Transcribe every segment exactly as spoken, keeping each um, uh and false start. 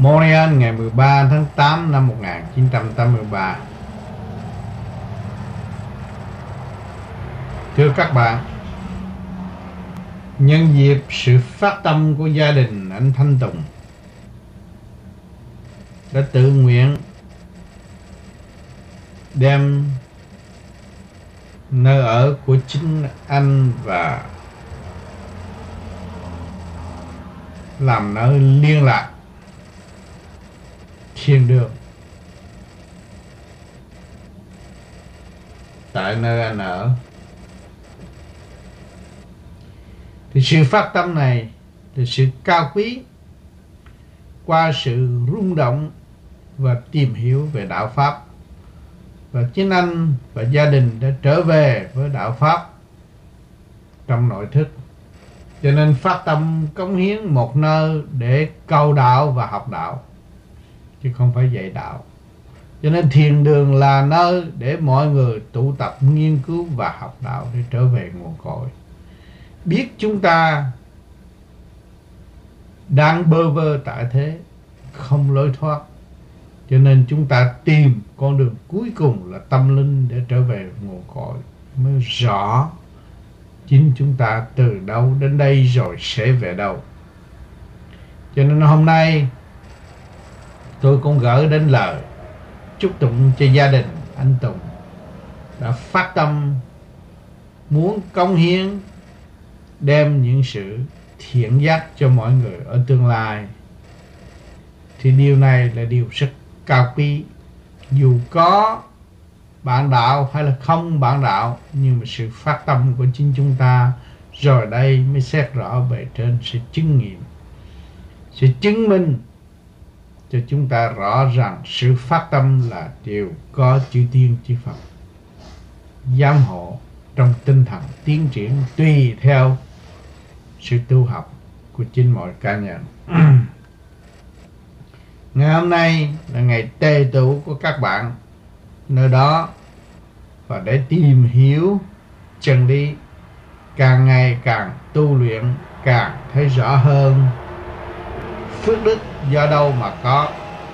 Montreal ngày mười ba tháng tám năm một nghìn chín trăm tám mươi ba. Thưa các bạn, nhân dịp sự phát tâm của gia đình anh Thanh Tùng đã tự nguyện đem nơi ở của chính anh và làm nơi liên lạc thiên đường tại nơi anh ở. Thì sự phát tâm này là sự cao quý qua sự rung động và tìm hiểu về đạo Pháp, và chính anh và gia đình đã trở về với đạo Pháp trong nội thức. Cho nên phát tâm cống hiến một nơi để cầu đạo và học đạo, chứ không phải dạy đạo. Cho nên thiền đường là nơi để mọi người tụ tập nghiên cứu và học đạo để trở về nguồn cội. Biết chúng ta đang bơ vơ tại thế, không lối thoát, cho nên chúng ta tìm con đường cuối cùng là tâm linh để trở về nguồn cội, mới rõ chính chúng ta từ đâu đến đây rồi sẽ về đâu. Cho nên hôm nay tôi cũng gửi đến lời chúc tụng cho gia đình anh Tùng đã phát tâm muốn cống hiến đem những sự thiện giác cho mọi người ở tương lai. Thì điều này là điều rất cao quý. Dù có bạn đạo hay là không bạn đạo, nhưng mà sự phát tâm của chính chúng ta rồi đây mới xét rõ bề trên sẽ chứng nghiệm, sẽ chứng minh cho chúng ta rõ rằng sự phát tâm là điều có chư Tiên chư Phật giám hộ trong tinh thần tiến triển tùy theo sự tu học của chính mọi cá nhân. Ngày hôm nay là ngày tề tựu của các bạn nơi đó, và để tìm hiểu chân lý, càng ngày càng tu luyện, càng thấy rõ hơn phước đức do đâu mà có.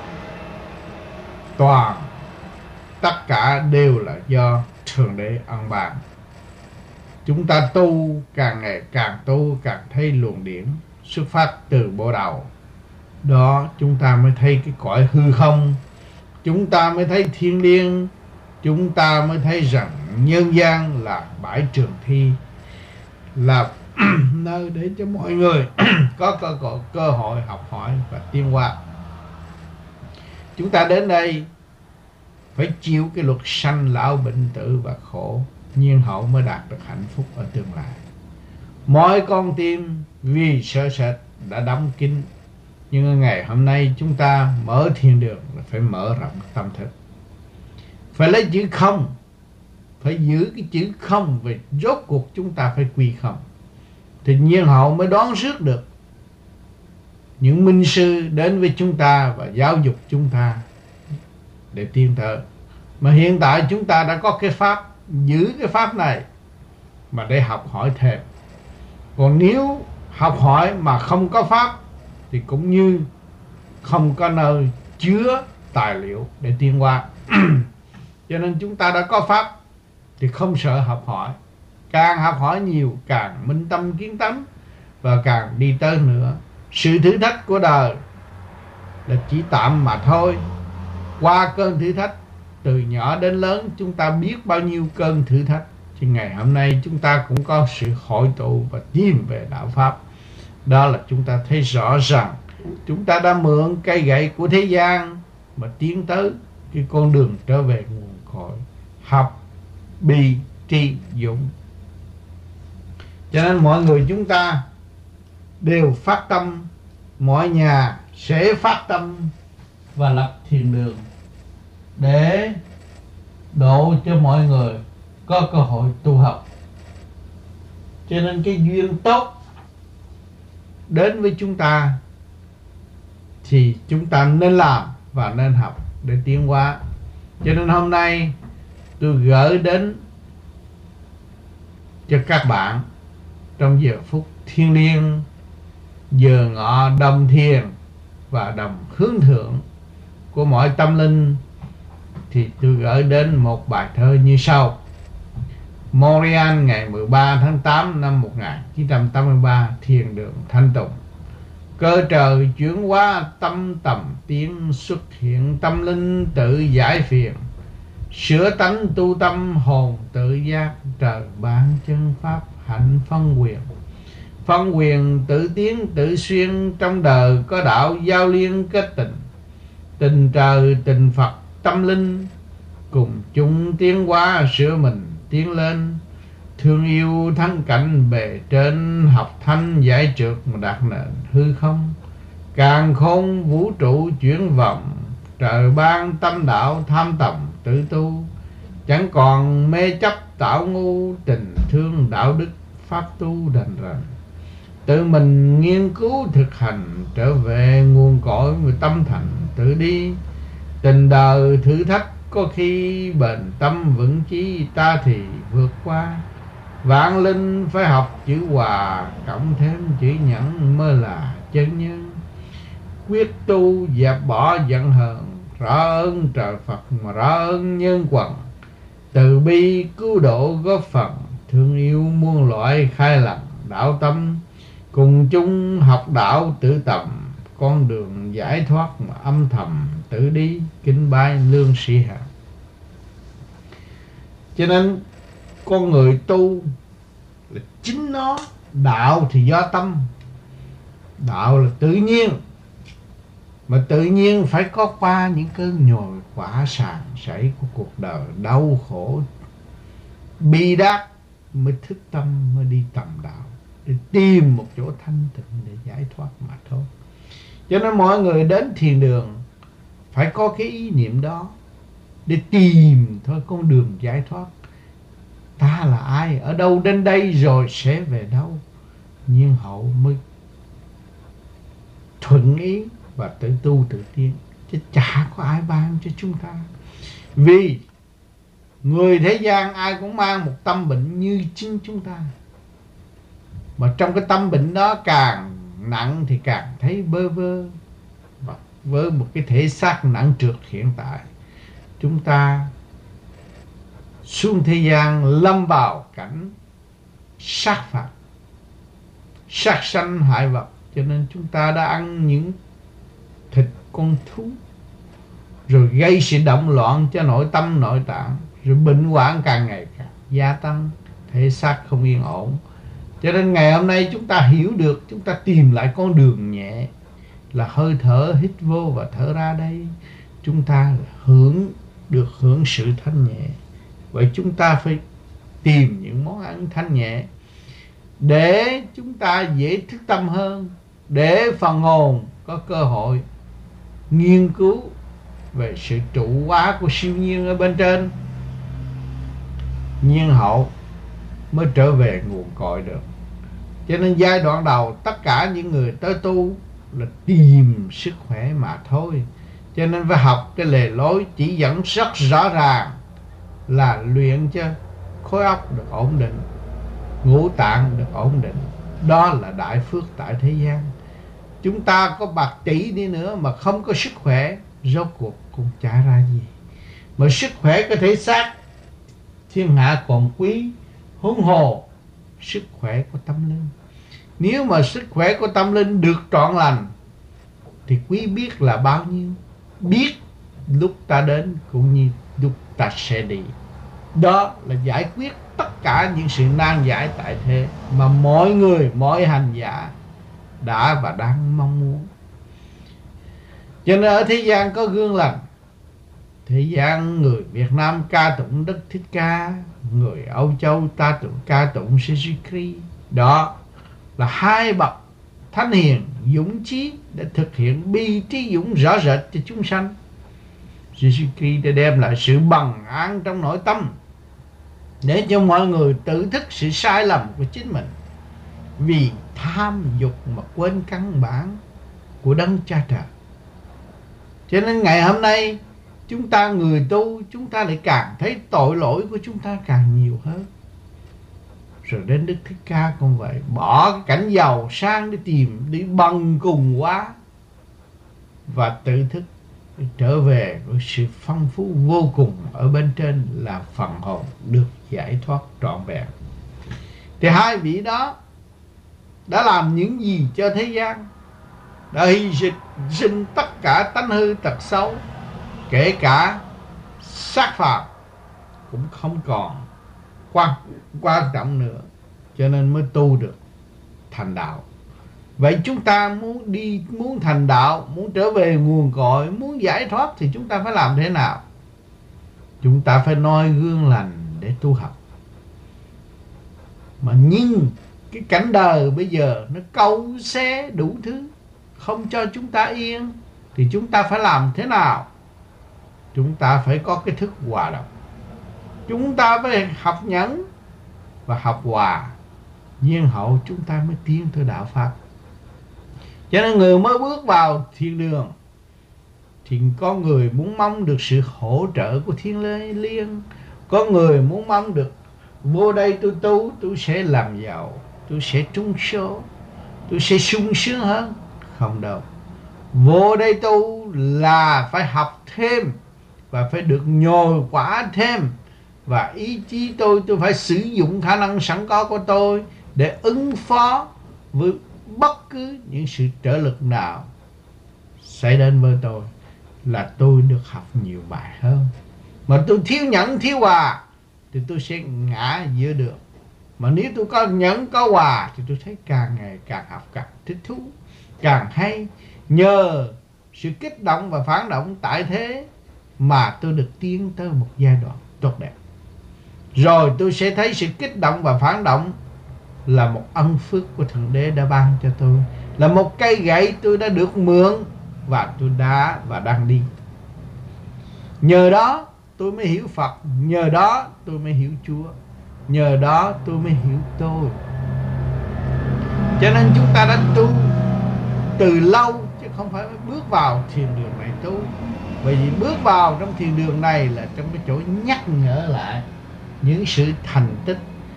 Toàn tất cả đều là do Thượng Đế ân ban. Chúng ta tu, càng ngày càng tu càng thấy luồng điển xuất phát từ bộ đầu. Đó chúng ta mới thấy cái cõi hư không, chúng ta mới thấy thiên liêng, chúng ta mới thấy rằng nhân gian là bãi trường thi, là nơi để cho mọi người có cơ, cơ, cơ hội học hỏi và tiến hóa. Chúng ta đến đây phải chịu cái luật sanh lão bệnh tử và khổ, nhiên hậu mới đạt được hạnh phúc ở tương lai. Mỗi con tim vì sợ sệt đã đóng kín, nhưng ngày hôm nay chúng ta mở thiên đường là phải mở rộng tâm thức, phải lấy chữ không, phải giữ cái chữ không, vì rốt cuộc chúng ta phải quy không, thì nhiên hậu mới đoán trước được những minh sư đến với chúng ta và giáo dục chúng ta để tiến tới. Mà hiện tại chúng ta đã có cái pháp, giữ cái pháp này mà để học hỏi thêm. Còn nếu học hỏi mà không có pháp thì cũng như không có nơi chứa tài liệu để tiến hóa. Cho nên chúng ta đã có pháp thì không sợ học hỏi. Càng học hỏi nhiều càng minh tâm kiến tánh và càng đi tới nữa. Sự thử thách của đời là chỉ tạm mà thôi. Qua cơn thử thách từ nhỏ đến lớn, chúng ta biết bao nhiêu cơn thử thách, thì ngày hôm nay chúng ta cũng có sự hội tụ và tìm về đạo Pháp. Đó là chúng ta thấy rõ rằng chúng ta đã mượn cây gậy của thế gian mà tiến tới cái con đường trở về nguồn cội học bi tri dụng. Cho nên mọi người chúng ta đều phát tâm, mọi nhà sẽ phát tâm và lập thiền đường để độ cho mọi người có cơ hội tu học. Cho nên cái duyên tốt đến với chúng ta thì chúng ta nên làm và nên học để tiến hóa. Cho nên hôm nay tôi gửi đến cho các bạn trong giờ phút thiêng liêng, giờ ngọ đồng thiền, và đồng hướng thượng của mọi tâm linh, thì tôi gửi đến một bài thơ như sau. Montreal ngày mười ba tháng tám năm một nghìn chín trăm tám mươi ba, thiền đường thanh tùng. Cơ trời chuyển hóa tâm tầm tiến, xuất hiện tâm linh tự giải phiền. Sửa tánh tu tâm hồn tự giác, trời ban chân pháp hạnh phân quyền. Phân quyền tự tiến tự xuyên, trong đời có đạo giao liên kết tình. Tình trời tình Phật tâm linh, cùng chung tiến hóa sửa mình tiến lên. Thương yêu thắng cảnh bề trên, học thanh giải trượt mà đạt nền hư không. Càn khôn vũ trụ chuyển vòng, trời ban tâm đạo tham tầm tự tu. Chẳng còn mê chấp tạo ngu, tình thương đạo đức pháp tu đành rành. Tự mình nghiên cứu thực hành, trở về nguồn cội người tâm thành tự đi. Tình đời thử thách có khi bền tâm vững chí, ta thì vượt qua. Vạn linh phải học chữ hòa, cộng thêm chữ nhẫn mới là chân nhân. Quyết tu dẹp bỏ giận hờn, rõ ơn trời Phật mà rõ ơn nhân quần. Từ bi cứu độ góp phần, thương yêu muôn loại khai lặng đạo tâm. Cùng chung học đạo tự tầm, con đường giải thoát mà âm thầm tự đi. Kính bái lương sĩ hạng. Cho nên con người tu là chính nó. Đạo thì do tâm, đạo là tự nhiên, mà tự nhiên phải có qua những cơn nhồi quả sàn sảy của cuộc đời đau khổ bi đát, mới thức tâm, mới đi tầm đạo, để tìm một chỗ thanh tịnh để giải thoát mà thôi. Cho nên mọi người đến thiền đường phải có cái ý niệm đó, để tìm thôi con đường giải thoát. Ta là ai, ở đâu đến đây rồi sẽ về đâu. Nhưng hậu mới thuận ý và tự tu tự tiến, chứ chả có ai ban cho chúng ta. Vì người thế gian ai cũng mang một tâm bệnh như chính chúng ta, mà trong cái tâm bệnh đó càng nặng thì càng thấy bơ vơ. Và với một cái thể xác nặng trược hiện tại, chúng ta xuống thế gian lâm vào cảnh sát phạt, sát sanh hại vật. Cho nên chúng ta đã ăn những thịt con thú, rồi gây sự động loạn cho nội tâm nội tạng, rồi bệnh hoạn càng ngày càng gia tăng, thể xác không yên ổn. Cho nên ngày hôm nay chúng ta hiểu được, chúng ta tìm lại con đường nhẹ, là hơi thở hít vô và thở ra đây. Chúng ta hưởng được hưởng sự thanh nhẹ. Vậy chúng ta phải tìm những món ăn thanh nhẹ để chúng ta dễ thức tâm hơn, để phần hồn có cơ hội nghiên cứu về sự trụ hóa của siêu nhiên ở bên trên, nhiên hậu mới trở về nguồn cội được. Cho nên giai đoạn đầu tất cả những người tới tu là tìm sức khỏe mà thôi. Cho nên phải học cái lề lối chỉ dẫn rất rõ ràng, là luyện cho khối óc được ổn định, ngũ tạng được ổn định. Đó là đại phước tại thế gian. Chúng ta có bạc tỷ đi nữa mà không có sức khỏe, rốt cuộc cũng chả ra gì. Mà sức khỏe có thể xác, thiên hạ còn quý, huống hồ sức khỏe của tâm linh. Nếu mà sức khỏe của tâm linh được trọn lành thì quý biết là bao nhiêu. Biết lúc ta đến cũng như lúc ta sẽ đi. Đó là giải quyết tất cả những sự nan giải tại thế mà mọi người, mọi hành giả đã và đang mong muốn. Cho nên ở thế gian có gương lành. Thế gian người Việt Nam ca tụng Đức Thích Ca, người Âu Châu ta tụng ca tụng Jesus Christ. Đó là hai bậc thánh hiền dũng chí để thực hiện bi trí dũng rõ rệt cho chúng sanh. Jesus Christ đã đem lại sự bằng an trong nội tâm, để cho mọi người tự thức sự sai lầm của chính mình, vì tham dục mà quên căn bản của Đấng Cha Trời. Cho nên ngày hôm nay chúng ta người tu, chúng ta lại càng thấy tội lỗi của chúng ta càng nhiều hơn. Rồi đến Đức Thích Ca cũng vậy, bỏ cái cảnh giàu sang để tìm, đi bằng cùng quá. và tự thức trở về với sự phong phú vô cùng ở bên trên, là phần hồn được giải thoát trọn vẹn. Thì hai vị đó đã làm những gì cho thế gian? Đã hy sinh, sinh tất cả tánh hư tật xấu, kể cả sát phạm cũng không còn quan quan trọng nữa, cho nên mới tu được thành đạo. Vậy chúng ta muốn đi, muốn thành đạo, muốn trở về nguồn cội, muốn giải thoát thì chúng ta phải làm thế nào? Chúng ta phải noi gương lành để tu học. Mà nhưng cái cảnh đời bây giờ nó câu xé đủ thứ, không cho chúng ta yên, thì chúng ta phải làm thế nào? Chúng ta phải có cái thức hòa đồng. Chúng ta phải học nhẫn và học hòa, nhiên hậu chúng ta mới tiến tới đạo Pháp. Cho nên người mới bước vào thiên đường thì có người muốn mong được sự hỗ trợ của thiên liên, có người muốn mong được vô đây tôi tu, tôi sẽ làm giàu, tôi sẽ trúng số, tôi sẽ sung sướng hơn. Không đâu. Vô đây tu là phải học thêm và phải được nhồi quả thêm, và ý chí tôi tôi phải sử dụng khả năng sẵn có của tôi để ứng phó với bất cứ những sự trở lực nào xảy đến với tôi, là tôi được học nhiều bài hơn. Mà tôi thiếu nhẫn thiếu hòa thì tôi sẽ ngã giữa đường. Mà nếu tôi có nhẫn có hòa thì tôi thấy càng ngày càng học càng thích thú, càng hay. Nhờ sự kích động và phản động tại thế mà tôi được tiến tới một giai đoạn tốt đẹp. Rồi tôi sẽ thấy sự kích động và phản động là một ân phước của Thượng Đế đã ban cho tôi, là một cây gậy tôi đã được mượn và tôi đã và đang đi. Nhờ đó tôi mới hiểu Phật, nhờ đó tôi mới hiểu Chúa, nhờ đó tôi mới hiểu tôi. Cho nên chúng ta đã tu từ lâu, chứ không phải bước vào thiền đường này tu. Bởi vì bước vào trong thiền đường này là trong cái chỗ nhắc nhở lại những sự thành tích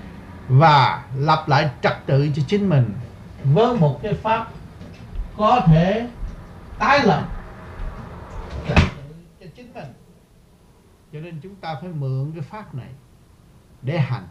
và lập lại trật tự cho chính mình với một cái pháp có thể tái lập trật tự cho chính mình. Cho nên chúng ta phải mượn cái pháp này để hành.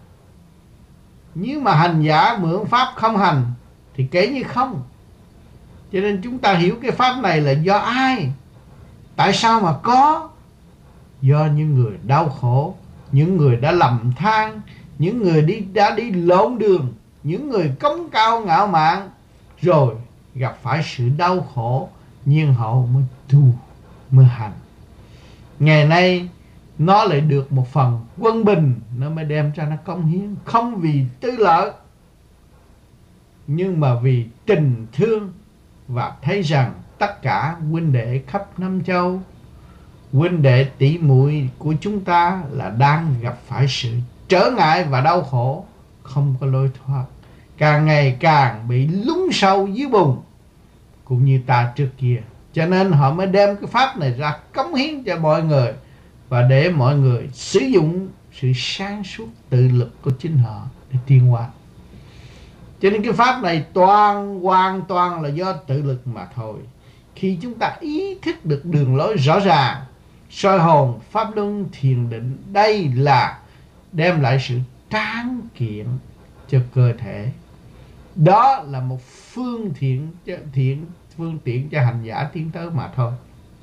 Nếu mà hành giả mượn pháp không hành thì kể như không. Cho nên chúng ta hiểu cái pháp này là do ai? Tại sao mà có? Do những người đau khổ, những người đã lầm than, những người đi đã đi lộn đường, những người cống cao ngạo mạn, rồi gặp phải sự đau khổ, nhiên hậu mới tu, mới hành. Ngày nay nó lại được một phần quân bình, nó mới đem cho nó công hiến, không vì tư lợi, nhưng mà vì tình thương, và thấy rằng tất cả huynh đệ khắp năm châu, huynh đệ tỷ muội của chúng ta là đang gặp phải sự trở ngại và đau khổ, không có lối thoát, càng ngày càng bị lún sâu dưới bùn, cũng như ta trước kia. Cho nên họ mới đem cái pháp này ra cống hiến cho mọi người, và để mọi người sử dụng sự sáng suốt tự lực của chính họ để tiến hóa. Cho nên cái pháp này toàn hoàn toàn là do tự lực mà thôi. Khi chúng ta ý thức được đường lối rõ ràng, soi hồn, pháp luân, thiền định, đây là đem lại sự tráng kiện cho cơ thể. Đó là một phương tiện thiện phương tiện cho hành giả tiến tới mà thôi.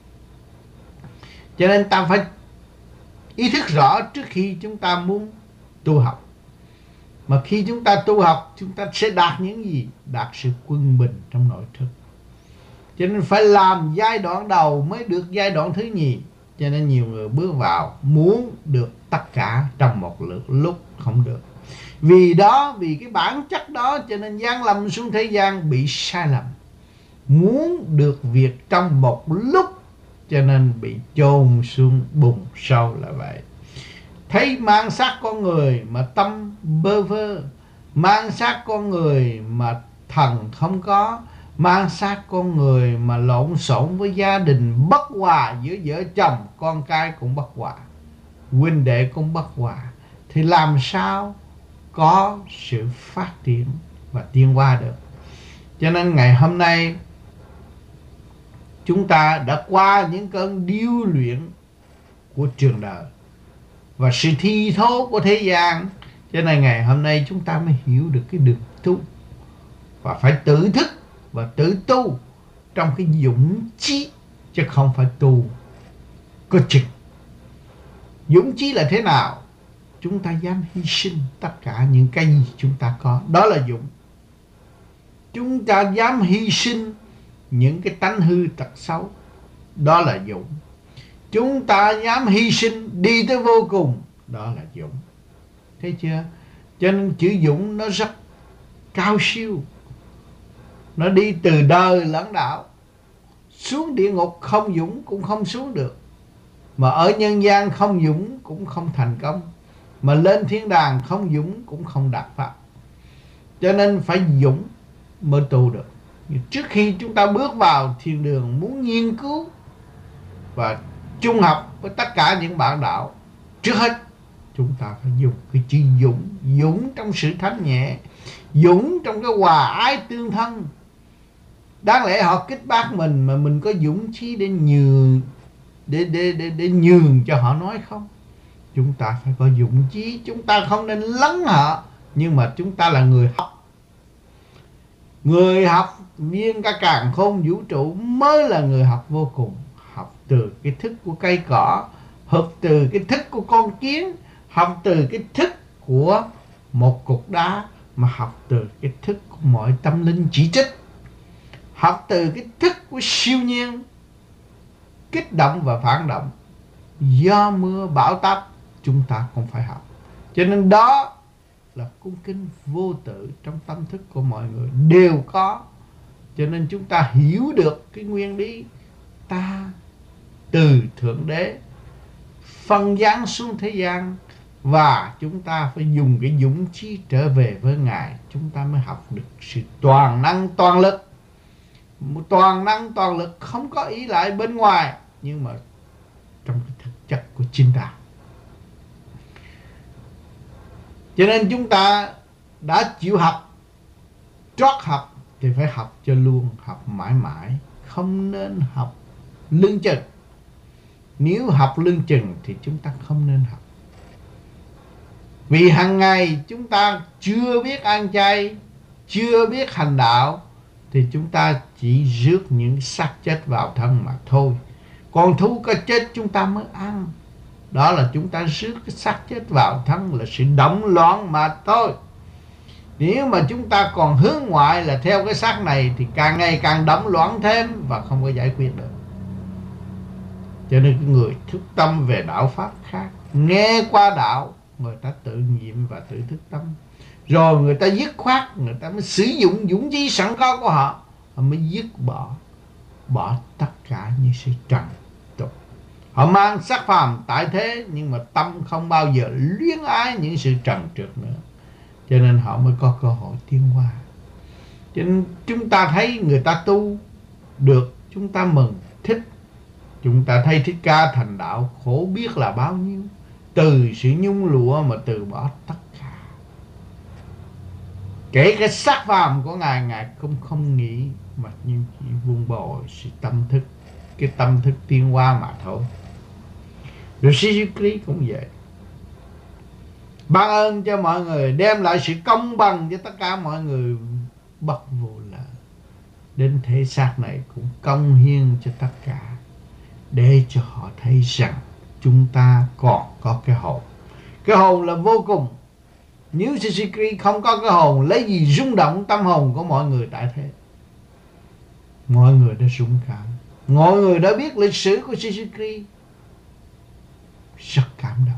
Cho nên ta phải ý thức rõ trước khi chúng ta muốn tu học. Mà khi chúng ta tu học, chúng ta sẽ đạt những gì? Đạt sự quân bình trong nội thức. Cho nên phải làm giai đoạn đầu mới được giai đoạn thứ nhì. Cho nên nhiều người bước vào muốn được tất cả trong một lúc không được. Vì đó, vì cái bản chất đó, cho nên giáng lâm xuống thế gian bị sai lầm. Muốn được việc trong một lúc, cho nên bị chôn xuống bùn sâu là vậy. Thấy mang xác con người mà tâm bơ vơ, mang xác con người mà thần không có, mang xác con người mà lộn xộn với gia đình, bất hòa giữa vợ chồng, con cái cũng bất hòa, huynh đệ cũng bất hòa, thì làm sao có sự phát triển và tiến hóa được? Cho nên ngày hôm nay chúng ta đã qua những cơn điêu luyện của trường đời và sự thi thố của thế gian, cho nên ngày hôm nay chúng ta mới hiểu được cái đường tu, và phải tự thức và tự tu trong cái dũng chí, chứ không phải tu có chừng. Dũng chí là thế nào? Chúng ta dám hy sinh tất cả những cái gì chúng ta có, đó là dũng. Chúng ta dám hy sinh những cái tánh hư tật xấu, đó là dũng. Chúng ta dám hy sinh đi tới vô cùng, đó là dũng. Thấy chưa? Cho nên chữ dũng nó rất cao siêu. Nó đi từ đời lẫn đạo. Xuống địa ngục không dũng cũng không xuống được, mà ở nhân gian không dũng cũng không thành công, mà lên thiên đàng không dũng cũng không đạt pháp. Cho nên phải dũng mới tu được. Trước khi chúng ta bước vào thiên đường, muốn nghiên cứu và chung học với tất cả những bạn đạo, trước hết chúng ta phải dùng cái chữ dũng. Dũng trong sự thánh nhẹ, dũng trong cái hòa ái tương thân. Đáng lẽ họ kích bác mình mà mình có dũng chí để nhường để, để, để, để nhường cho họ nói không? Chúng ta phải có dũng chí. Chúng ta không nên lấn họ, nhưng mà chúng ta là người học. Người học viên cả càn khôn vũ trụ mới là người học vô cùng. Học từ cái thức của cây cỏ, học từ cái thức của con kiến, học từ cái thức của một cục đá, mà học từ cái thức của mọi tâm linh chỉ trích, học từ cái thức của siêu nhiên, kích động và phản động, do mưa bão táp chúng ta cũng phải học. Cho nên đó là cung kính vô tự trong tâm thức của mọi người đều có. Cho nên chúng ta hiểu được cái nguyên lý ta từ Thượng Đế phân giáng xuống thế gian, và chúng ta phải dùng cái dũng chí trở về với Ngài, chúng ta mới học được sự toàn năng toàn lực. Một toàn năng toàn lực không có ý lại bên ngoài, nhưng mà trong cái thực chất của chính ta. Cho nên chúng ta đã chịu học, trót học thì phải học cho luôn, học mãi mãi, không nên học lưng chừng. Nếu học lưng chừng thì chúng ta không nên học. Vì hàng ngày chúng ta chưa biết ăn chay, chưa biết hành đạo, thì chúng ta chỉ rước những xác chết vào thân mà thôi. Còn thú có chết chúng ta mới ăn. Đó là chúng ta rước cái xác chết vào thân, là sự động loạn mà thôi. Nếu mà chúng ta còn hướng ngoại là theo cái xác này, thì càng ngày càng động loạn thêm và không có giải quyết được. Cho nên cái người thức tâm về đạo pháp khác, nghe qua đạo, người ta tự nhiệm và tự thức tâm. Rồi người ta dứt khoát, người ta mới sử dụng dũng chí sẵn có của họ, họ mới dứt bỏ, bỏ tất cả những sự trần tục. Họ mang sắc phàm tại thế, nhưng mà tâm không bao giờ luyến ái những sự trần trượt nữa. Cho nên họ mới có cơ hội tiến hóa. Cho nên chúng ta thấy người ta tu được, chúng ta mừng, thích. Chúng ta thấy Thích Ca thành đạo khổ biết là bao nhiêu, từ sự nhung lụa mà từ bỏ tất cả. Kể cái xác phàm của Ngài, Ngài cũng không nghĩ, mà nhưng chỉ vun bồi sự tâm thức, cái tâm thức tiến hóa mà thôi. Rồi Jesus Christ cũng vậy, ban ơn cho mọi người, đem lại sự công bằng cho tất cả mọi người bất vô lợi. Đến thể xác này cũng công hiến cho tất cả, để cho họ thấy rằng chúng ta còn có cái hồn. Cái hồn là vô cùng. Nếu Jesus Christ không có cái hồn, lấy gì rung động tâm hồn của mọi người tại thế? Mọi người đã dũng cảm, mọi người đã biết lịch sử của Jesus Christ, rất cảm động.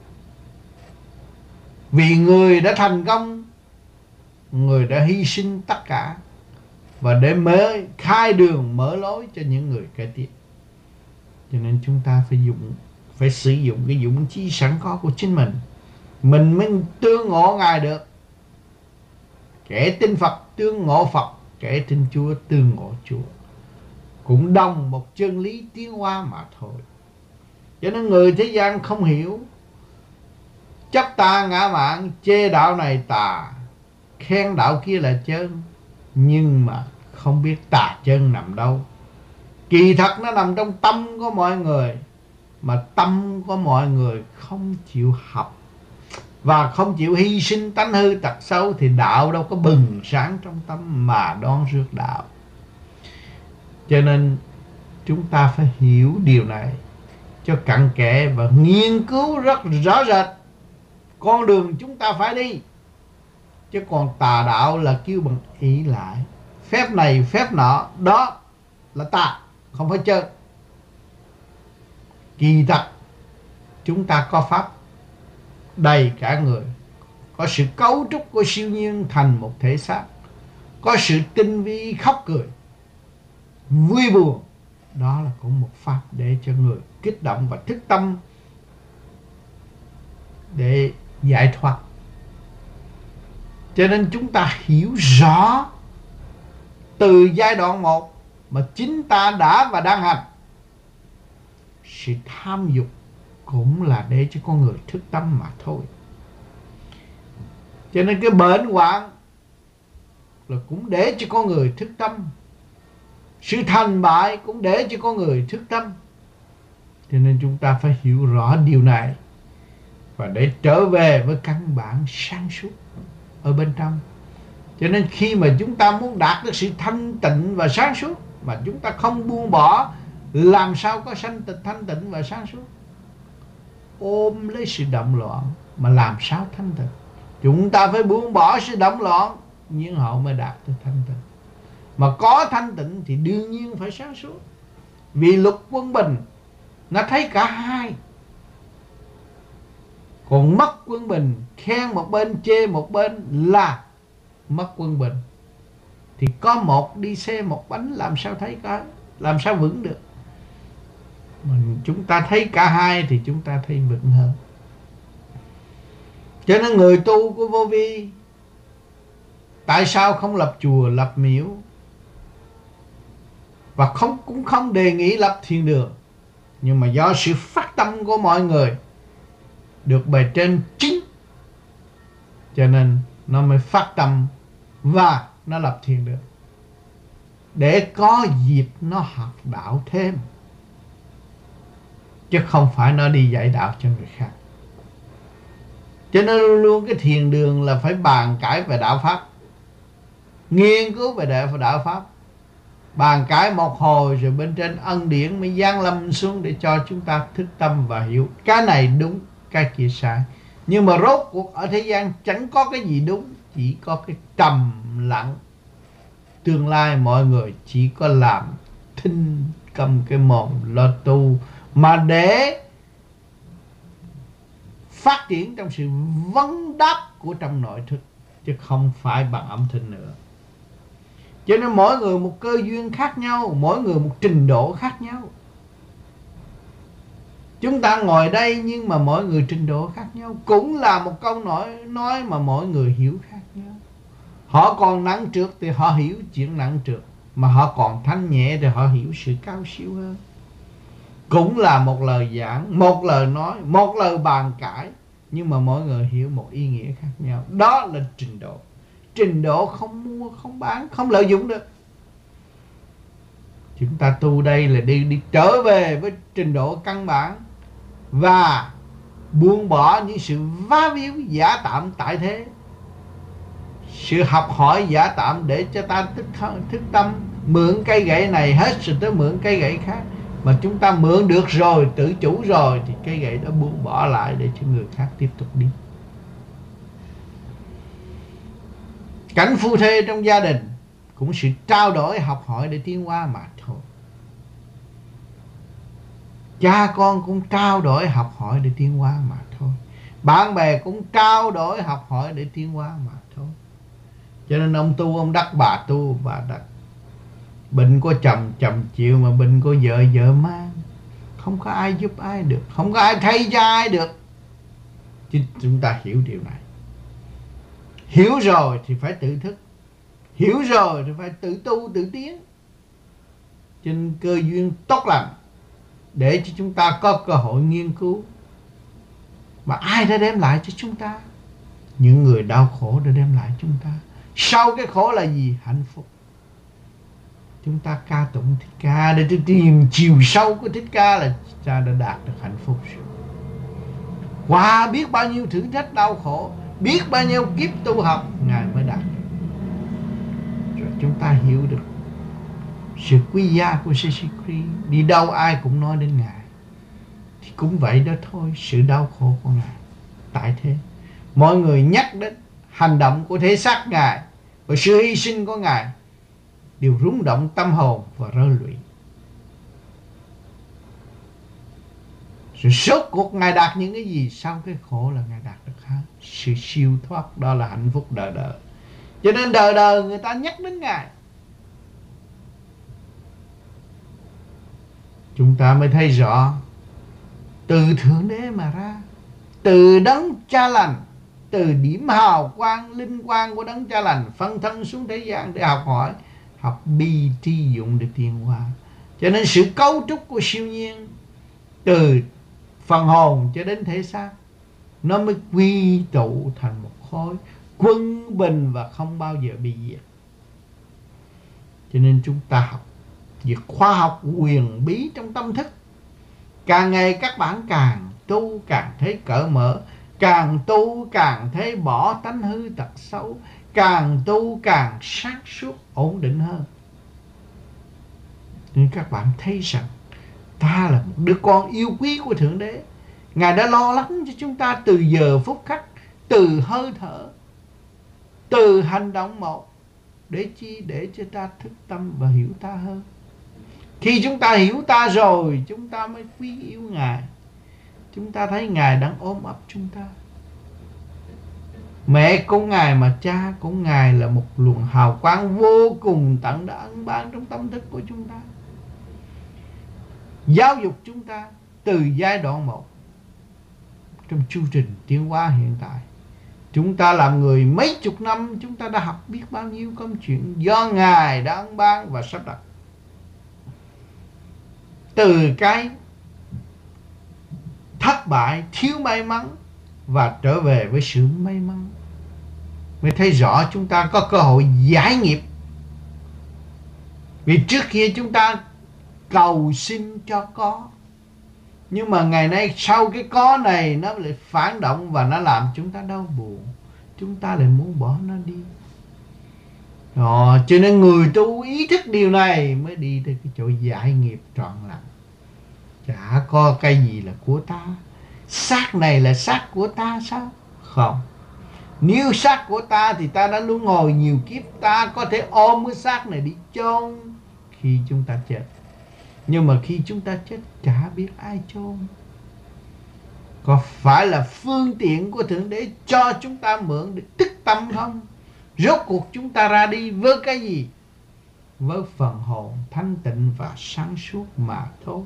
Vì người đã thành công, người đã hy sinh tất cả, và để mở khai đường, mở lối cho những người kế tiếp. Cho nên chúng ta phải dùng, phải sử dụng cái dũng chí sẵn có của chính mình, mình mới tương ngộ Ngài được. Kẻ tin Phật tương ngộ Phật, kẻ tin Chúa tương ngộ Chúa, cũng đồng một chân lý tiến hóa mà thôi. Cho nên người thế gian không hiểu, chấp ta ngã mạn, chê đạo này tà, khen đạo kia là chân, nhưng mà không biết tà chân nằm đâu. Kỳ thật nó nằm trong tâm của mọi người, mà tâm của mọi người không chịu học và không chịu hy sinh tánh hư tật xấu thì đạo đâu có bừng sáng trong tâm mà đón rước đạo. Cho nên chúng ta phải hiểu điều này cho cặn kẽ và nghiên cứu rất rõ rệt con đường chúng ta phải đi. Chứ còn tà đạo là kêu bằng ý lại, phép này phép nọ, đó là tà, không phải chơi. Kỳ thật chúng ta có pháp đầy cả người, có sự cấu trúc của siêu nhiên thành một thể xác, có sự tinh vi khóc cười, vui buồn. Đó là cũng một pháp để cho người kích động và thức tâm để giải thoát. Cho nên chúng ta hiểu rõ từ giai đoạn một mà chính ta đã và đang hành. Sự tham dục cũng là để cho con người thức tâm mà thôi. Cho nên cái bệnh hoạn là cũng để cho con người thức tâm. Sự thành bại cũng để cho con người thức tâm. Cho nên chúng ta phải hiểu rõ điều này và để trở về với căn bản sáng suốt ở bên trong. Cho nên khi mà chúng ta muốn đạt được sự thanh tịnh và sáng suốt mà chúng ta không buông bỏ, làm sao có sanh tịch thanh tịnh và sáng suốt? Ôm lấy sự động loạn mà làm sao thanh tịnh? Chúng ta phải buông bỏ sự động loạn, nhưng họ mới đạt được thanh tịnh. Mà có thanh tịnh thì đương nhiên phải sáng suốt. Vì luật quân bình nó thấy cả hai. Còn mất quân bình, khen một bên chê một bên là mất quân bình. Thì có một đi xe một bánh làm sao thấy cả, làm sao vững được. Mình chúng ta thấy cả hai thì chúng ta thấy vững hơn. Cho nên người tu của Vô Vi tại sao không lập chùa, lập miếu, và không cũng không đề nghị lập thiền đường, nhưng mà do sự phát tâm của mọi người được bề trên chính, cho nên nó mới phát tâm và nó lập thiền đường để có dịp nó học đạo thêm, chứ không phải nó đi dạy đạo cho người khác. Cho nên luôn luôn cái thiền đường là phải bàn cãi về đạo pháp, nghiên cứu về đạo, đạo pháp, bàn cãi một hồi rồi bên trên ân điển mới giáng lâm xuống để cho chúng ta thức tâm và hiểu cái này đúng, cái kia sai. Nhưng mà rốt cuộc ở thế gian chẳng có cái gì đúng, chỉ có cái trầm lặng. Tương lai mọi người chỉ có làm thinh cầm cái mồm lo tu, mà để phát triển trong sự vấn đáp của trong nội thức, chứ không phải bằng âm thanh nữa. Cho nên mỗi người một cơ duyên khác nhau, mỗi người một trình độ khác nhau. Chúng ta ngồi đây nhưng mà mỗi người trình độ khác nhau, cũng là một câu nói, nói mà mỗi người hiểu khác nhau. Họ còn nặng trược thì họ hiểu chuyện nặng trược, mà họ còn thanh nhẹ thì họ hiểu sự cao siêu hơn. Cũng là một lời giảng, một lời nói, một lời bàn cãi, nhưng mà mỗi người hiểu một ý nghĩa khác nhau. Đó là trình độ. Trình độ không mua, không bán, không lợi dụng được. Chúng ta tu đây là đi, đi trở về với trình độ căn bản và buông bỏ những sự vá víu giả tạm tại thế, sự học hỏi giả tạm để cho ta thức, thức tâm. Mượn cây gậy này hết rồi tới mượn cây gậy khác, mà chúng ta mượn được rồi, tự chủ rồi, thì cây gậy đó buông bỏ lại để cho người khác tiếp tục đi. Cảnh phu thê trong gia đình cũng sự trao đổi học hỏi để tiến hóa mà thôi. Cha con cũng trao đổi học hỏi để tiến hóa mà thôi. Bạn bè cũng trao đổi học hỏi để tiến hóa mà thôi. Cho nên ông tu ông đắc, bà tu bà đắc. Bệnh có chồng chồng chịu, mà bệnh có vợ vợ mang. Không có ai giúp ai được, không có ai thay cho ai được. Chứ chúng ta hiểu điều này. Hiểu rồi thì phải tự thức, hiểu rồi thì phải tự tu tự tiến. Trên cơ duyên tốt lành để cho chúng ta có cơ hội nghiên cứu. Mà ai đã đem lại cho chúng ta? Những người đau khổ đã đem lại chúng ta. Sau cái khổ là gì? Hạnh phúc. chúng ta ca tụng Thích Ca để tìm chiều sâu của Thích Ca là ta đã đạt được hạnh phúc rồi. Qua biết bao nhiêu thử thách đau khổ, biết bao nhiêu kiếp tu học, Ngài mới đạt được. Rồi chúng ta hiểu được sự quý giá của Jesus Christ. Đi đâu ai cũng nói đến Ngài, thì cũng vậy đó thôi. Sự đau khổ của Ngài tại thế, mọi người nhắc đến hành động của thể xác Ngài và sự hy sinh của Ngài đều rung động tâm hồn và rơi lụy. Rồi suốt cuộc Ngài đạt những cái gì? Sau cái khổ là Ngài đạt được sự siêu thoát, đó là hạnh phúc đời đời. Cho nên đời đời người ta nhắc đến Ngài. Chúng ta mới thấy rõ từ Thượng Đế mà ra, từ Đấng Cha Lành, từ điểm hào quang linh quang của Đấng Cha Lành phân thân xuống thế gian để học hỏi, học bi tri dụng để tiến hóa. Cho nên sự cấu trúc của siêu nhiên từ phần hồn cho đến thể xác, nó mới quy tụ thành một khối quân bình và không bao giờ bị diệt. Cho nên chúng ta học việc khoa học quyền bí trong tâm thức. Càng ngày các bạn càng tu càng thấy cởi mở, càng tu càng thấy bỏ tánh hư tật xấu, càng tu càng sáng suốt ổn định hơn. Nên các bạn thấy rằng ta là một đứa con yêu quý của Thượng Đế. Ngài đã lo lắng cho chúng ta từ giờ phút khắc, từ hơi thở, từ hành động một. Để chi? Để cho ta thức tâm và hiểu ta hơn. Khi chúng ta hiểu ta rồi, chúng ta mới quý yêu Ngài. Chúng ta thấy Ngài đang ôm ấp chúng ta. Mẹ của Ngài mà cha của Ngài là một luồng hào quang vô cùng tận đã ân ban trong tâm thức của chúng ta, giáo dục chúng ta từ giai đoạn một. Trong chương trình tiến hóa hiện tại, chúng ta làm người mấy chục năm, chúng ta đã học biết bao nhiêu công chuyện do Ngài đã ân ban và sắp đặt. Từ cái thất bại, thiếu may mắn và trở về với sự may mắn, mới thấy rõ chúng ta có cơ hội giải nghiệp. Vì trước kia chúng ta cầu xin cho có, nhưng mà ngày nay sau cái có này nó lại phản động và nó làm chúng ta đau buồn. Chúng ta lại muốn bỏ nó đi. Đó, cho nên người tu ý thức điều này mới đi tới cái chỗ giải nghiệp trọn lành. Chả có cái gì là của ta. Xác này là xác của ta sao? Không. Nếu xác của ta thì ta đã luôn ngồi nhiều kiếp, ta có thể ôm cái xác này đi chôn khi chúng ta chết. Nhưng mà khi chúng ta chết chả biết ai chôn. Có phải là phương tiện của Thượng Đế cho chúng ta mượn để thức tâm không? Rốt cuộc chúng ta ra đi với cái gì? Với phần hồn thanh tịnh và sáng suốt mà thôi.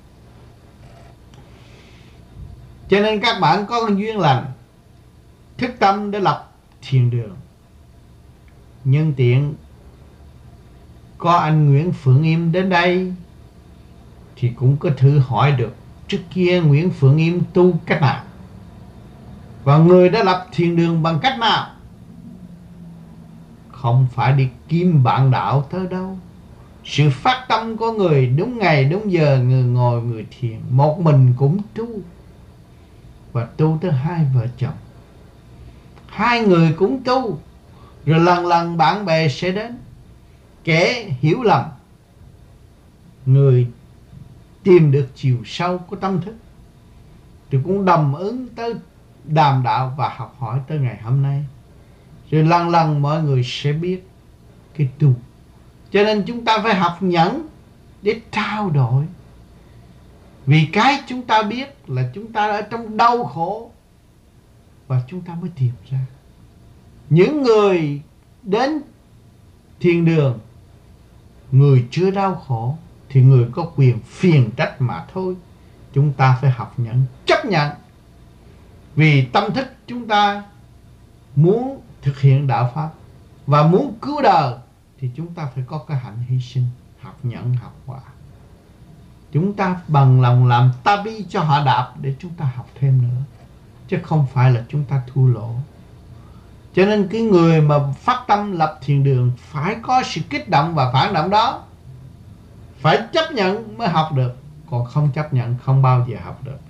Cho nên các bạn có duyên lành, thức tâm để lập thiền đường. Nhân tiện có anh Nguyễn Phượng Im đến đây thì cũng có thử hỏi được trước kia Nguyễn Phượng Im tu cách nào, và người đã lập thiền đường bằng cách nào. Không phải đi kiếm bạn đạo tới đâu. Sự phát tâm của người đúng ngày đúng giờ, người ngồi người thiền, một mình cũng tu. Và tu tới hai vợ chồng, hai người cũng tu. Rồi lần lần bạn bè sẽ đến, kẻ hiểu lầm, người tìm được chiều sâu của tâm thức thì cũng đồng ứng tới đàm đạo và học hỏi tới ngày hôm nay. Rồi lần lần mọi người sẽ biết cái tu. Cho nên chúng ta phải học nhẫn để trao đổi. Vì cái chúng ta biết là chúng ta ở trong đau khổ, và chúng ta mới tìm ra. Những người đến thiền đường, người chưa đau khổ thì người có quyền phiền trách mà thôi. Chúng ta phải học nhận, chấp nhận. Vì tâm thức chúng ta muốn thực hiện đạo Pháp và muốn cứu đời thì chúng ta phải có cái hạnh hy sinh, học nhẫn, học hòa. Chúng ta bằng lòng làm ta bi cho họ đạp để chúng ta học thêm nữa, chứ không phải là chúng ta thua lỗ. Cho nên cái người mà phát tâm lập thiền đường phải có sự kích động và phản động đó. Phải chấp nhận mới học được, còn không chấp nhận không bao giờ học được.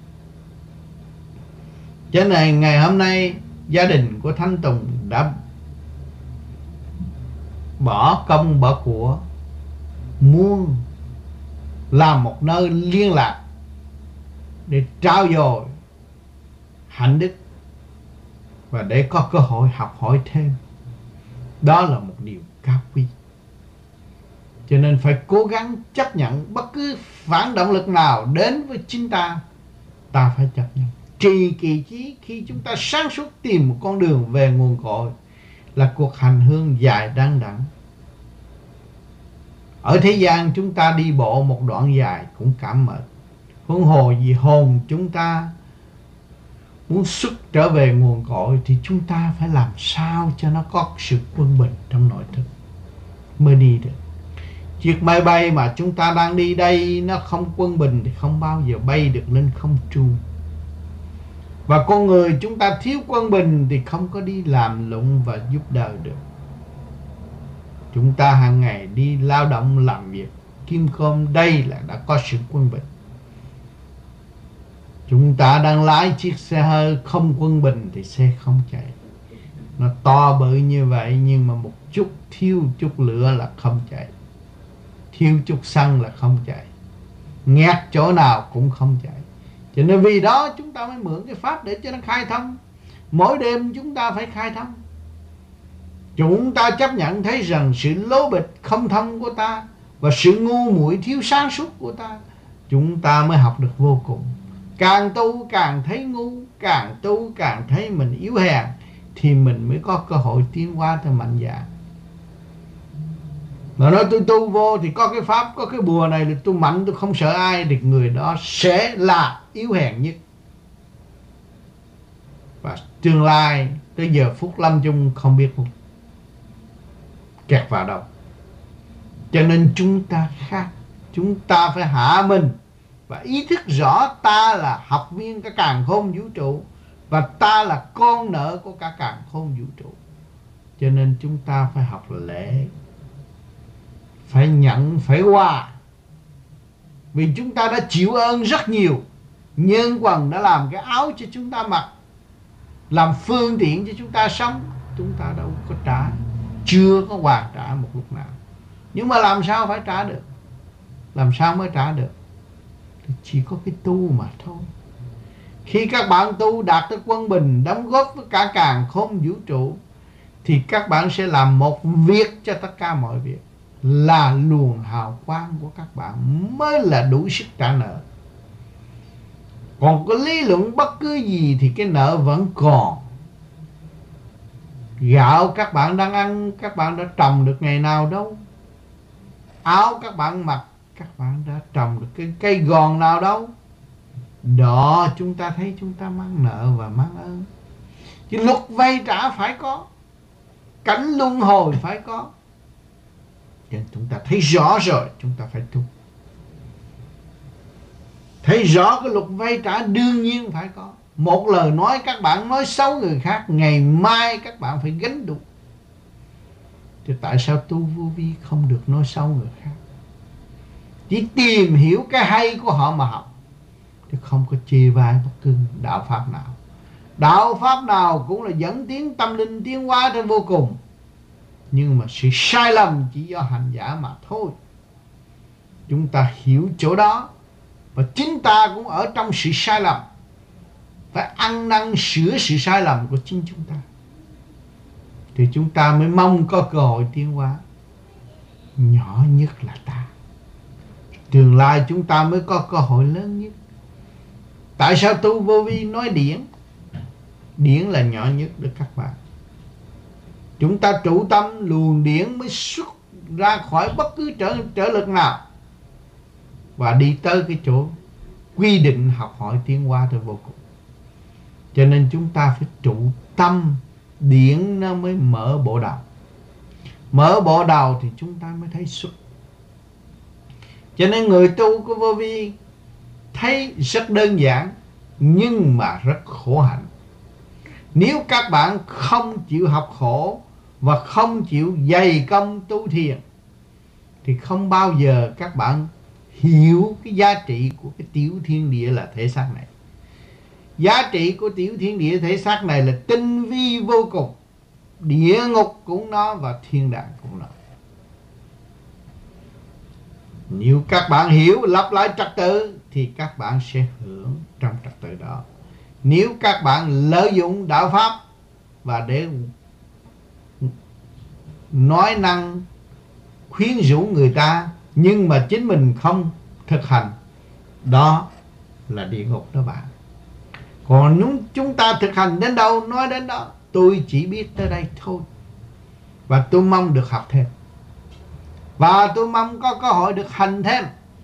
Cho nên ngày hôm nay gia đình của Thanh Tùng đã bỏ công bỏ của muốn làm một nơi liên lạc để trao dồi hạnh đức và để có cơ hội học hỏi thêm. Đó là một điều cao quý. Cho nên phải cố gắng chấp nhận bất cứ phản động lực nào đến với chính ta, ta phải chấp nhận. Trì kỳ chí khi chúng ta sáng suốt tìm một con đường về nguồn cội là cuộc hành hương dài đăng đẵng. Ở thế gian chúng ta đi bộ một đoạn dài cũng cảm mệt, huống hồ gì hồn chúng ta muốn xuất trở về nguồn cội thì chúng ta phải làm sao cho nó có sự quân bình trong nội thức mới đi được. Chiếc máy bay mà chúng ta đang đi đây nó không quân bình thì không bao giờ bay được lên không trung. Và con người chúng ta thiếu quân bình thì không có đi làm lụng và giúp đời được. Chúng ta hàng ngày đi lao động làm việc kim cơm, đây là đã có sự quân bình. Chúng ta đang lái chiếc xe hơi không quân bình thì xe không chạy. Nó to bự như vậy nhưng mà một chút thiếu chút lửa là không chạy, thiếu chút xăng là không chạy, nghẹt chỗ nào cũng không chạy. Cho nên vì đó chúng ta mới mượn cái pháp để cho nó khai thông. Mỗi đêm chúng ta phải khai thông. Chúng ta chấp nhận thấy rằng sự lố bịch không thông của ta và sự ngu muội thiếu sáng suốt của ta, chúng ta mới học được vô cùng. Càng tu càng thấy ngu, càng tu càng thấy mình yếu hèn, thì mình mới có cơ hội tiến hóa theo mạnh dạn. Mà nói tôi tu vô thì có cái pháp, có cái bùa này là tôi mạnh, tôi không sợ ai, thì người đó sẽ là yếu hèn nhất. Và tương lai tới giờ phút lâm chung không biết kẹt vào đâu. Cho nên chúng ta khác. Chúng ta phải hạ mình và ý thức rõ ta là học viên cả càn khôn vũ trụ, và ta là con nợ của cả càn khôn vũ trụ. Cho nên chúng ta phải học lễ, phải nhận, phải hòa. Vì chúng ta đã chịu ơn rất nhiều. Nhân quần đã làm cái áo cho chúng ta mặc, làm phương tiện cho chúng ta sống. Chúng ta đâu có trả, chưa có hoàn trả một lúc nào. Nhưng mà làm sao phải trả được? Làm sao mới trả được? Thì chỉ có cái tu mà thôi. Khi các bạn tu đạt tới quân bình, đóng góp với cả càn khôn vũ trụ, thì các bạn sẽ làm một việc cho tất cả mọi việc. Là luồng hào quang của các bạn mới là đủ sức trả nợ. Còn có lý luận bất cứ gì thì cái nợ vẫn còn. Gạo các bạn đang ăn, các bạn đã trồng được ngày nào đâu. Áo các bạn mặc, các bạn đã trồng được cái cây gòn nào đâu. Đó, chúng ta thấy chúng ta mang nợ và mang ơn. Chứ luật vay trả phải có, cảnh luân hồi phải có. Cho nên chúng ta thấy rõ rồi, chúng ta phải tu. Thấy rõ cái luật vay trả đương nhiên phải có. Một lời nói các bạn nói xấu người khác, ngày mai các bạn phải gánh đủ. Thì tại sao tu vô vi không được nói xấu người khác? Chỉ tìm hiểu cái hay của họ mà học, chứ không có chê bai bất cứ đạo pháp nào. Đạo pháp nào cũng là dẫn tiến tâm linh tiến hóa tới vô cùng. Nhưng mà sự sai lầm chỉ do hành giả mà thôi. Chúng ta hiểu chỗ đó, và chính ta cũng ở trong sự sai lầm, phải ăn năn sửa sự sai lầm của chính chúng ta, thì chúng ta mới mong có cơ hội tiến hóa. Nhỏ nhất là ta, tương lai chúng ta mới có cơ hội lớn nhất. Tại sao tu vô vi nói điển? Điển là nhỏ nhất được các bạn. Chúng ta trụ tâm, luồng điển mới xuất ra khỏi bất cứ trở, trở lực nào, và đi tới cái chỗ quy định học hỏi tiến hóa tới vô cùng. Cho nên chúng ta phải trụ tâm, điển nó mới mở bộ đầu. Mở bộ đầu thì chúng ta mới thấy xuất. Cho nên người tu của vô vi thấy rất đơn giản, nhưng mà rất khổ hạnh. Nếu các bạn không chịu học khổ và không chịu dày công tu thiền, thì không bao giờ các bạn hiểu cái giá trị của cái tiểu thiên địa là thể xác này. Giá trị của tiểu thiên địa thể xác này là tinh vi vô cùng. Địa ngục cũng nó và thiên đàng cũng nó. Nếu các bạn hiểu lặp lại trật tự thì các bạn sẽ hưởng trong trật tự đó. Nếu các bạn lợi dụng đạo pháp và để nói năng khuyến rũ người ta nhưng mà chính mình không thực hành, đó là địa ngục đó bạn. Còn nếu chúng ta thực hành đến đâu nói đến đó. Tôi chỉ biết tới đây thôi. Và tôi mong được học thêm. Và tôi mong có cơ hội được hành thêm.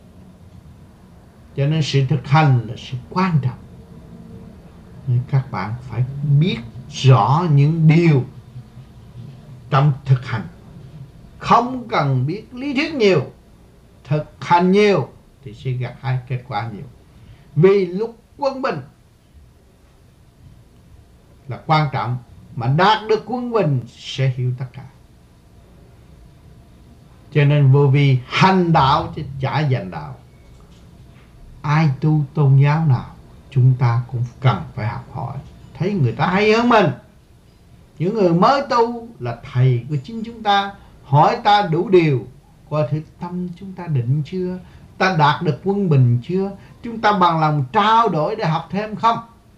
Cho nên sự thực hành là sự quan trọng. Nên các bạn phải biết rõ những điều trong thực hành. Không cần biết lý thuyết nhiều, thực hành nhiều thì sẽ gặt hai kết quả nhiều. Vì lúc quân bình là quan trọng, mà đạt được quân bình sẽ hiểu tất cả. Cho nên vô vi hành đạo chứ chả giành đạo. Ai tu tôn giáo nào chúng ta cũng cần phải học hỏi. Thấy người ta hay hơn mình, những người mới tu là thầy của chính chúng ta, hỏi ta đủ điều, coi thử tâm chúng ta định chưa, ta đạt được quân bình chưa, chúng ta bằng lòng trao đổi để học thêm không.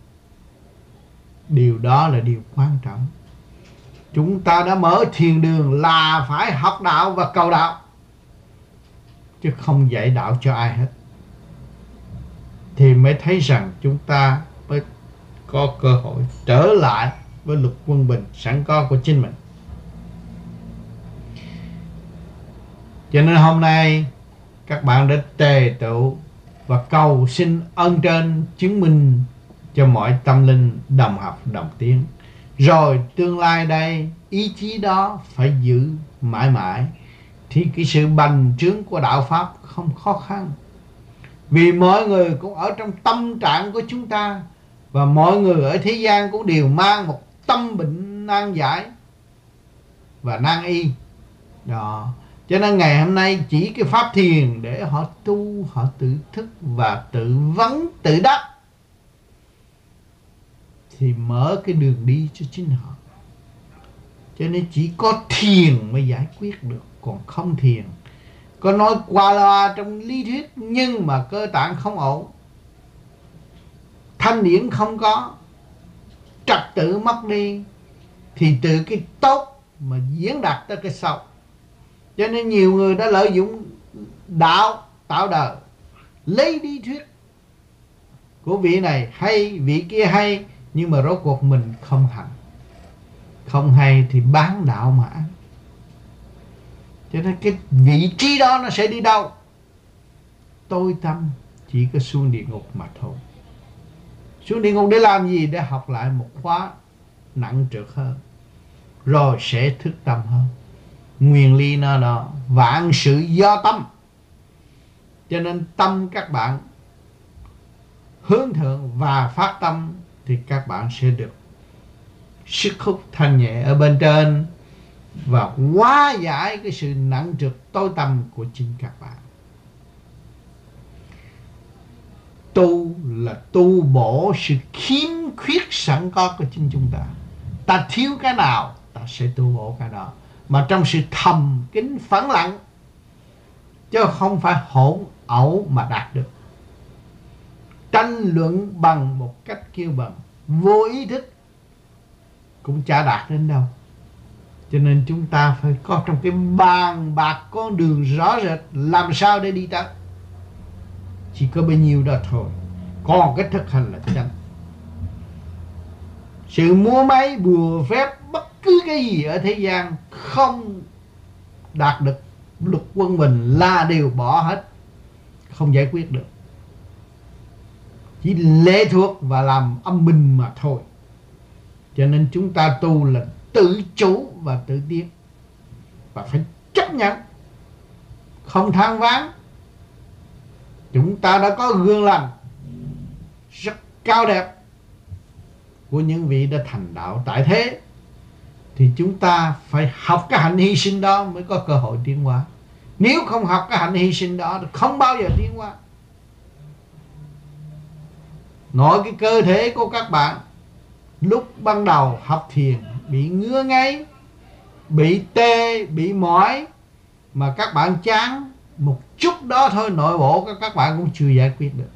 Điều đó là điều quan trọng. Chúng ta đã mở thiền đường là phải học đạo và cầu đạo, chứ không dạy đạo cho ai hết. Thì mới thấy rằng chúng ta mới có cơ hội trở lại với luật quân bình sẵn có của chính mình. Cho nên hôm nay các bạn đã tề tựu và cầu xin ơn trên chứng minh cho mọi tâm linh đồng học đồng tiến. Rồi tương lai đây ý chí đó phải giữ mãi mãi, thì cái sự bành trướng của đạo Pháp không khó khăn. Vì mọi người cũng ở trong tâm trạng của chúng ta, và mọi người ở thế gian cũng đều mang một tâm bệnh nan giải và nan y đó. Cho nên ngày hôm nay chỉ cái pháp thiền để họ tu, họ tự thức và tự vấn tự đắc, thì mở cái đường đi cho chính họ. Cho nên chỉ có thiền mới giải quyết được. Còn không thiền, có nói qua loa trong lý thuyết nhưng mà cơ tạng không ổn, thanh điển không có, trật tự mất đi, thì từ cái tốt mà diễn đạt tới cái xấu. Cho nên nhiều người đã lợi dụng đạo tạo đời, lấy lý thuyết của vị này hay, vị kia hay, nhưng mà rốt cuộc mình không hành. Không hay thì bán đạo mà ăn. Cho nên cái vị trí đó nó sẽ đi đâu? Tôi tâm chỉ có xuống địa ngục mà thôi. Xuống địa ngục để làm gì? Để học lại một khóa nặng trược hơn, rồi sẽ thức tâm hơn. Nguyên lý nó đó, vạn sự do tâm. Cho nên tâm các bạn hướng thượng và phát tâm thì các bạn sẽ được sức hút thanh nhẹ ở bên trên và hóa giải cái sự nặng trược tối tâm của chính các bạn. Tu là tu bổ sự khiếm khuyết sẵn có của chính chúng ta. Ta thiếu cái nào ta sẽ tu bổ cái đó, mà trong sự thầm kín phẳng lặng, chứ không phải hỗn ẩu mà đạt được. Tranh luận bằng một cách kêu bằng vô ý thức cũng chả đạt đến đâu. Cho nên chúng ta phải có trong cái bàn bạc con đường rõ rệt làm sao để đi tới. Chỉ có bấy nhiêu đó thôi. Còn cái thực hành là chánh. Sự múa máy bùa phép bất cứ cái gì ở thế gian không đạt được luật quân bình là đều bỏ hết, không giải quyết được. Chỉ lệ thuộc và làm âm binh mà thôi. Cho nên chúng ta tu là tự chủ và tự tiến, và phải chấp nhận, không than vãn. Chúng ta đã có gương lành rất cao đẹp của những vị đã thành đạo tại thế, thì chúng ta phải học cái hạnh hy sinh đó mới có cơ hội tiến hóa. Nếu không học cái hạnh hy sinh đó thì không bao giờ tiến qua. Nội cái cơ thể của các bạn lúc ban đầu học thiền bị ngứa ngáy, bị tê, bị mỏi, mà các bạn chán một chút đó thôi, nội bộ của các bạn cũng chưa giải quyết được.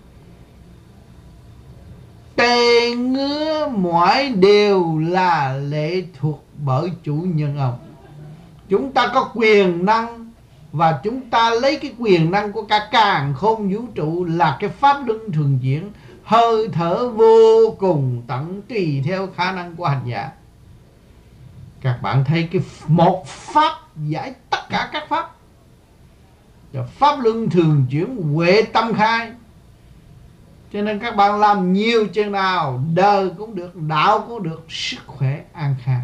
Tê, ngứa, mỏi đều là lệ thuộc bởi chủ nhân ông. Chúng ta có quyền năng, và chúng ta lấy cái quyền năng của cả càn khôn vũ trụ là cái pháp luân thường chuyển, hơi thở vô cùng tận tùy theo khả năng của hành giả. Các bạn thấy cái một pháp giải tất cả các pháp, pháp luân thường chuyển, huệ tâm khai. Cho nên các bạn làm nhiều chừng nào đời cũng được, đạo cũng được, sức khỏe an khang,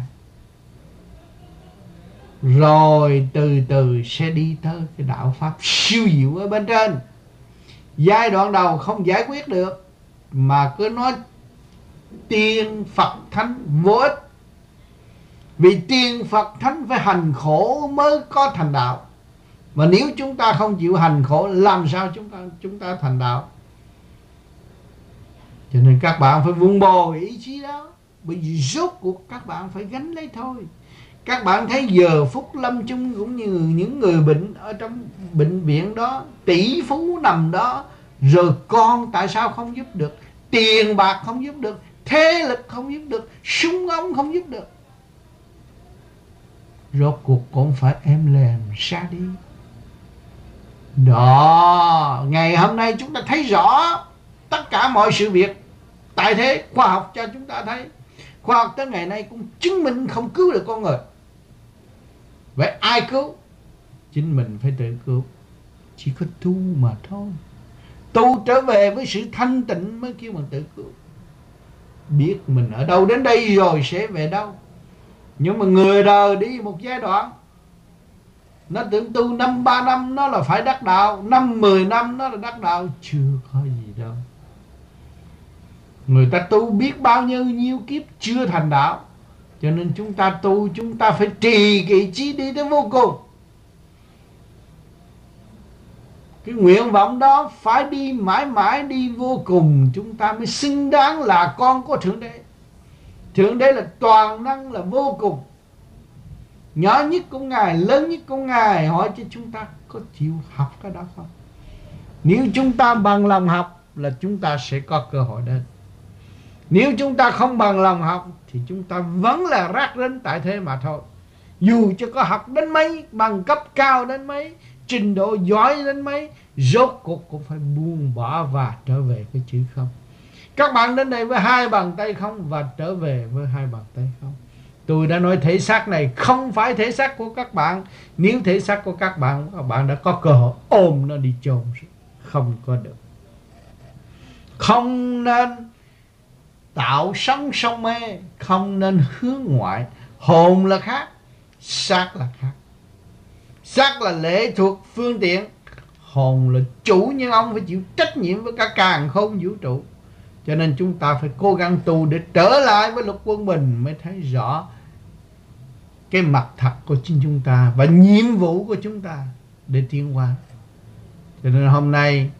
rồi từ từ sẽ đi tới cái đạo pháp siêu diệu ở bên trên. Giai đoạn đầu không giải quyết được mà cứ nói tiên Phật Thánh vô ích, vì tiên Phật Thánh phải hành khổ mới có thành đạo. Mà nếu chúng ta không chịu hành khổ, làm sao chúng ta chúng ta thành đạo? Cho nên các bạn phải vun bồi ý chí đó, bởi vì rốt cuộc các bạn phải gánh lấy thôi. Các bạn thấy giờ phút lâm chung cũng như những người bệnh ở trong bệnh viện đó, tỷ phú nằm đó, rồi con tại sao không giúp được, tiền bạc không giúp được, thế lực không giúp được, súng ống không giúp được, rốt cuộc cũng phải em lèm ra đi. Đó, ngày hôm nay chúng ta thấy rõ tất cả mọi sự việc tại thế. Khoa học cho chúng ta thấy, khoa học tới ngày nay cũng chứng minh không cứu được con người. Vậy ai cứu? Chính mình phải tự cứu. Chỉ có tu mà thôi. Tu trở về với sự thanh tịnh mới kêu bằng tự cứu. Biết mình ở đâu đến đây rồi sẽ về đâu. Nhưng mà người đời đi một giai đoạn, nó tưởng tu năm ba năm nó là phải đắc đạo, năm mười năm nó là đắc đạo. Chưa có gì đâu. Người ta tu biết bao nhiêu nhiêu kiếp chưa thành đạo. Cho nên chúng ta tu, chúng ta phải trì cái ý chí đi tới vô cùng. Cái nguyện vọng đó phải đi mãi mãi, đi vô cùng, chúng ta mới xứng đáng là con của Thượng Đế. Thượng Đế là toàn năng, là vô cùng. Nhỏ nhất của Ngài, lớn nhất của Ngài, hỏi cho chúng ta có chịu học cái đó không? Nếu chúng ta bằng lòng học là chúng ta sẽ có cơ hội đến. Nếu chúng ta không bằng lòng học thì chúng ta vẫn là rác rến tại thế mà thôi. Dù cho có học đến mấy, bằng cấp cao đến mấy, trình độ giỏi đến mấy, rốt cuộc cũng phải buông bỏ và trở về cái chữ không. Các bạn đến đây với hai bàn tay không và trở về với hai bàn tay không. Tôi đã nói thể xác này không phải thể xác của các bạn. Nếu thể xác của các bạn, các bạn đã có cơ hội ôm nó đi chôn. Không có được. Không nên tạo sống sông mê, không nên hướng ngoại. Hồn là khác, xác là khác. Xác là lệ thuộc phương tiện, hồn là chủ nhân ông, phải chịu trách nhiệm với cả càn khôn vũ trụ. Cho nên chúng ta phải cố gắng tu để trở lại với luật quân bình, mới thấy rõ cái mặt thật của chính chúng ta và nhiệm vụ của chúng ta để tiến hóa. Cho nên hôm nay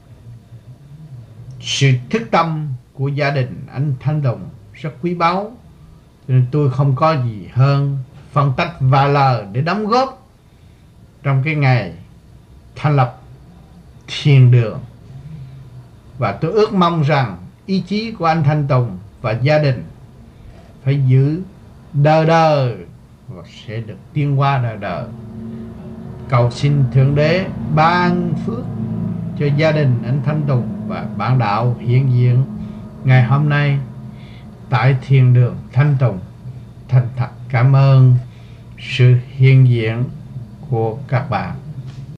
sự thức tâm của gia đình anh Thanh Tùng rất quý báu. Cho nên tôi không có gì hơn phân tích vài lời để đóng góp trong cái ngày thành lập thiền đường. Và tôi ước mong rằng ý chí của anh Thanh Tùng và gia đình phải giữ đời đời và sẽ được tiến hóa đời đời. Cầu xin Thượng Đế ban phước cho gia đình anh Thanh Tùng và bạn đạo hiện diện ngày hôm nay tại thiền đường Thanh Tùng. Thành thật cảm ơn sự hiện diện của các bạn.